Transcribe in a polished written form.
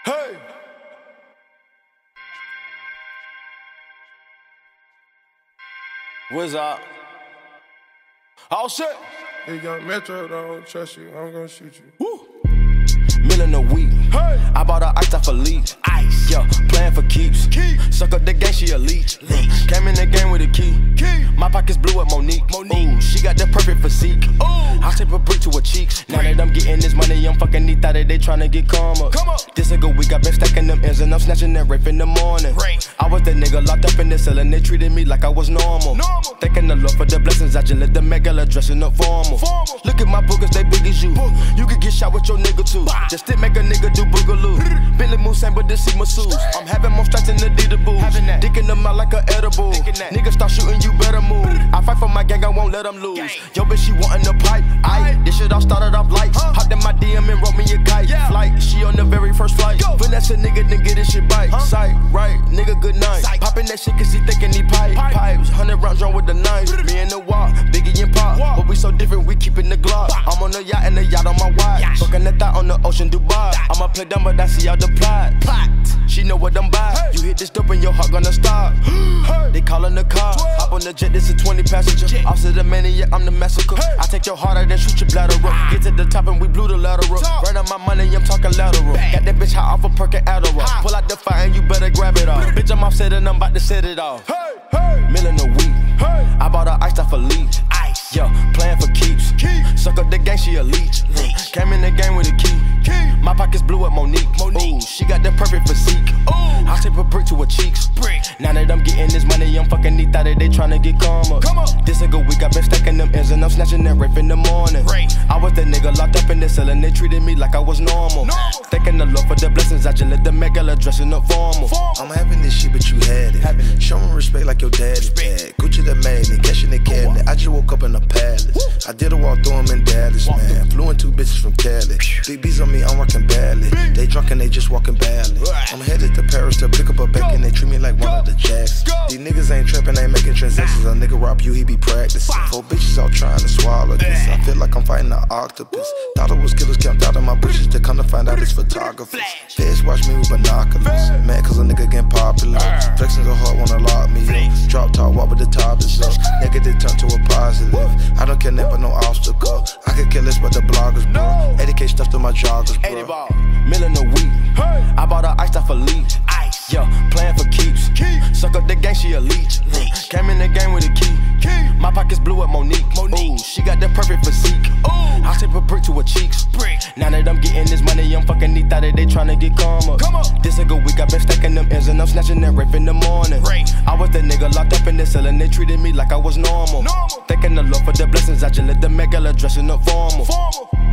Hey! What's up? All set. Hey, young Metro, don't trust you. I'm gonna shoot you. Woo. Million a week. Hey. I bought her iced out for leech. Ice. Yeah, playing for keeps. Suck up the game, she a leech. Came in the game with a key. My pockets blew up Monique. Ooh, she got the perfect physique. Ooh. I tip a brick to her cheeks. Now that I'm getting this money, I'm fucking neat that they tryna get calmer. This a good week, I been stacking them ends and I'm snatching that rape in the morning. I was the nigga locked up in the cell and they treated me like I was normal. Thanking the Lord for the blessings, I just let the megala dressing up formal. Look at my boogers, they big as you. You could get shot with your nigga too. Just to make a nigga do boogaloo. Billy Moose ain't but this see masseuse. I'm having more strikes than the Adidas boots. Dicking them out like a edible. Niggas start shooting, you better move. I fight for my gang, I won't let them lose. Yo, bitch, she wantin' the pipe. This shit all started off light. Hopped in my DM and wrote me a kite. Flight, she on the very first flight. Finesse a nigga, then get this shit bite. Sight, right, nigga, good night. Poppin' that shit cause he thinkin' he pipe. Pipes, 100 rounds drawn with the knife. Me and the walk, Biggie and Pop. But we so different, we keepin' the Glock. I'm on the yacht and the yacht on my watch. Fucking the thought on the ocean, Dubai. I'ma play dumb, but I see all the plot. She know what I'm by. You hit this dope and your heart gonna stop. They callin' the car. Hop on the jet, this a 20 passenger. Officer the maniac, I'm the massacre. I take your heart out and shoot your bladder up. Get to the top and we blew the lateral. Right on my money, I'm talking lateral. Got that bitch high off a perk and Adderall. Pull out the fire and you better grab it off. Bitch, I'm offset and I'm about to set it off. Million a week. I bought her iced out for leech. Yeah, playing for keeps. Suck up the gang, she a leech. Came in the game with a key. My pockets blew up Monique. Ooh, she got the perfect physique. I tip a brick to her cheeks. Now that I'm getting this money, I'm fucking neat that they tryna get calmer. This a good week, I been stacking them ends and I'm snatching that rape in the morning. I was the nigga locked up in the cell and they treated me like I was normal. Thanking the Lord for the blessings, I just let the megala dressing up formal. I'm having this shit, but you had it. Show me respect like your daddy dad. Gucci the magnet, cashing the cabinet. I just woke up in a palace. I did a walk through them in Dallas, man. Flew in 2 bitches from Cali. Big B's on me, I'm rocking badly. They drunk and they just walking badly. I'm headed to Paris to pick up a bag and they treat me like one of the jacks. These niggas ain't trapping, ain't making transactions. A nigga rob you, he be practicing. 4 bitches all trying to swallow this. I feel like I'm fighting an octopus. Thought it was killers camped out of my bushes. To come to find out it's photographers. Feds watch me with binoculars. Mad cause a nigga getting popular. Flexing so hard, wanna lock me up. Drop top, walk with the top is up. Negative turn to a positive. I don't care nothing but no obstacle. I could kill this but the bloggers, bro. 80K stuff to my joggers, bro. 80 ball, million a week. I bought her iced out for leech. Yeah, playing for keeps. Suck up the gang, she a leech. Came in the game with a key. My pockets blew up Monique. Ooh, she got the perfect physique. I tip a brick to her cheeks. Now that I'm getting this money, I'm fucking neat that they tryna get calmer. This a good week, I been stacking them ends and I'm snatching that rape in the morning. I was the nigga locked up in the cell and they treated me like I was normal. Thanking the Lord for the blessings, I just let the megala dressing up formal.